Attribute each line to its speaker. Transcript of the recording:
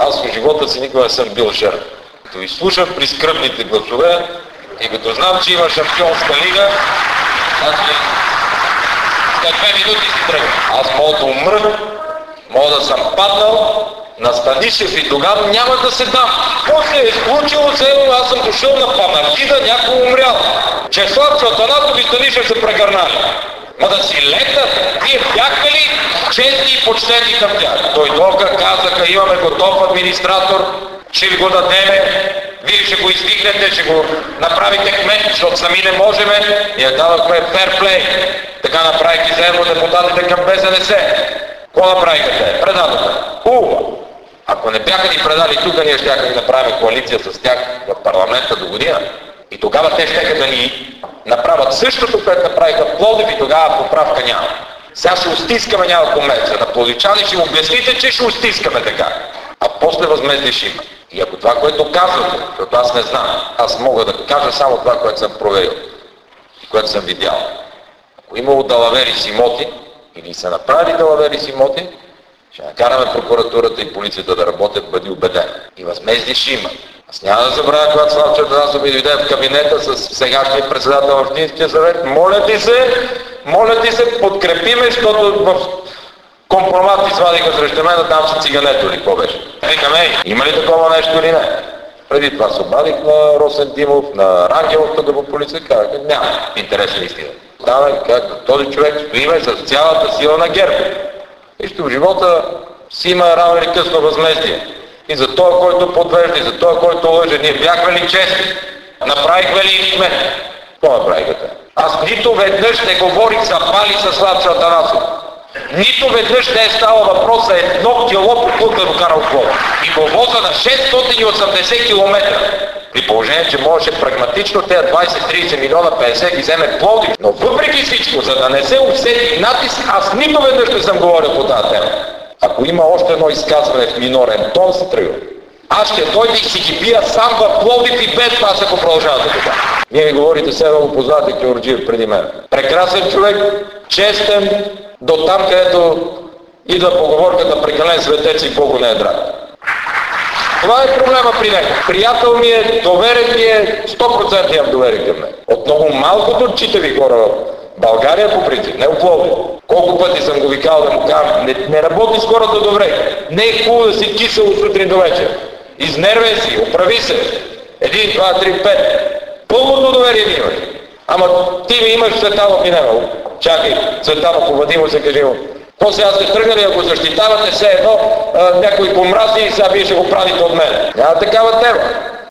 Speaker 1: Аз в живота си никога не съм бил жертва. Като изслушам прискръбните гласове и като знам, че има шампионска лига, аз след 2 минути си тръгвам. Аз мога да умра, мога да съм паднал на Станишев и тогава няма да се дам. После е случило се, аз съм дошъл на панахида, някой умрял. Чеслав Атанасов и Станишев се прегърнали. Ма да си летат, вие бяхте ли честни и почтени към тях? Дойдоха, казаха, имаме готов администратор, ще ви го дадеме, вие ще го издигнете, ще го направите кмет, защото сами не можеме. Ние дадохме ферплей. Така направихте за евродепутатите към БЗНС. Какво направиха те? Предадоха. Хубаво. Ако не бяха ни предали тук, ние щяха да направим коалиция с тях в парламента до година. И тогава те щяха да ни направят същото, което направиха в Пловдив и тогава поправка няма. Сега ще устискаме някаква конвенция. На пловдивчани ще обясните, че ще устискаме така. А после възмездие ще има. И ако това, което казвате, защото аз не знам, аз мога да кажа само това, което съм проверил и което съм видял. Ако имало далавери с имоти, или са направили далавери с имоти, ще накараме прокуратурата и полицията да работят, бъди убеден. И възмездие ще има. Аз няма да забравя, когато Славчо Атанасов ми дойде в кабинета с сегашния председател на Общинския съвет. Моля ти се, подкрепиме, защото в компромат извадиха срещу мен, там са цигането или какво беше. Викам, има ли такова нещо или не? Преди това се обадих на Росен Димов, на Рангелов, тук по полиция, казах, няма интересна истина. Стана, как този човек стоиме с цялата сила на ГЕРБ. Нищо в живота си има рано или късно възмездие. И за това, който подвежда, и за това, който лъже, ние бяхме ли честни? Направихме ли кмет? Какво направиха те? Аз нито веднъж не говорих за пали с Славчо Атанасов. Нито веднъж не е става въпрос за 1 кило попут да докара от Пловдив. И го воза на 680 км. При положение, че можеше прагматично тези 20-30 милиона 50 ги вземе Пловдив. Но въпреки всичко, за да не се усети натиск, аз нито веднъж не съм говорил по тази тема. Ако има още едно изказване в минорен тон, се тръгва. Аз ще дойда и си ги бия сам в Пловдив и без това се продължавате така. Вие ми говорите, сега го познате Георгиев преди мен. Прекрасен човек, честен, до там, където идва поговорката прекален светец и Богу не е драг. Това е проблема при него. Приятел ми е, доверен ми е, 100% имам доверие към мен. От много малкото читави хора в България по принцип, не в Пловдив. Колко пъти съм го викал да му кажа, не работи с хората добре. Не е хубаво да си кисел от сутрин до вечер. Изнервен си, оправи се. 1, 2, 3, 5. Пълното доверие ми имаш. Ама ти ми имаш Цветанов и Немал. Чакай, Цветанов, повади му се, кажи му. То сега сте тръгнали, ако защитавате все едно, някой помрази и сега вие ще го правите от мен. Няма такава тема.